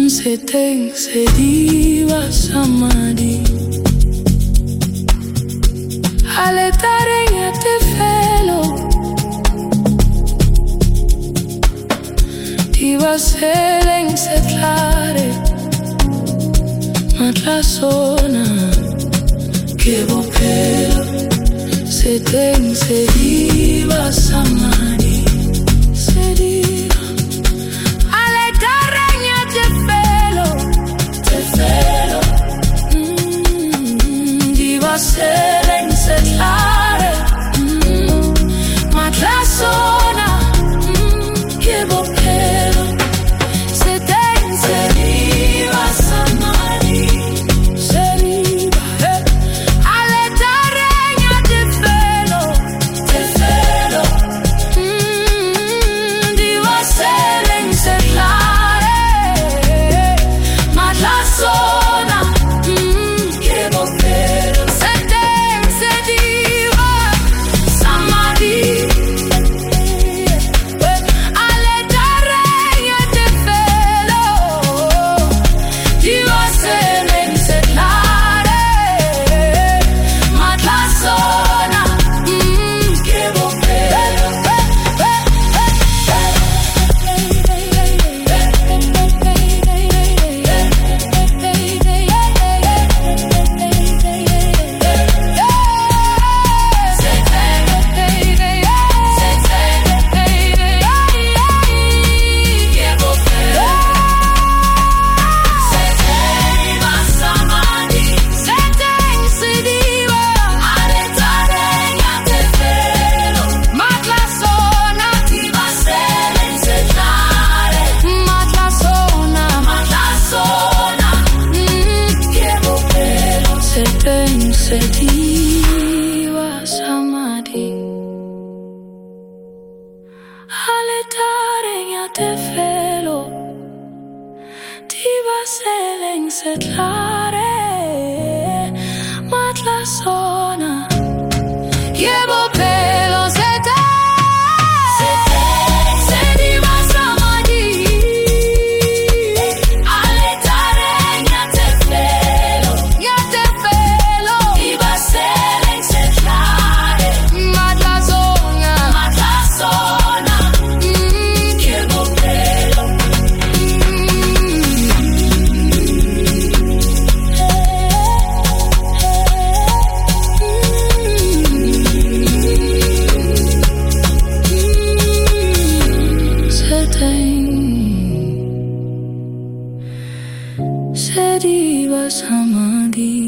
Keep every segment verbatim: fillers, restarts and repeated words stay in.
Seteng sediva samadi Aletare te felo Diva seleng setlare Matla sona Che pelo Seteng sediva samadi Sediva Selling setlare mm, Matla sona mm, Che pelo Seteng sediva samadi Sediva eh. Aletare te felo Te felo mm, Diva selling setlare Matla sona mm, Che pelo Sediva samadi Aletare te felo Diva seleng setlare Matla sona Che pelo Sediva samadi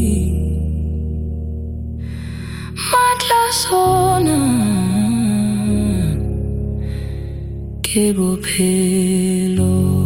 Matla sona Che pelo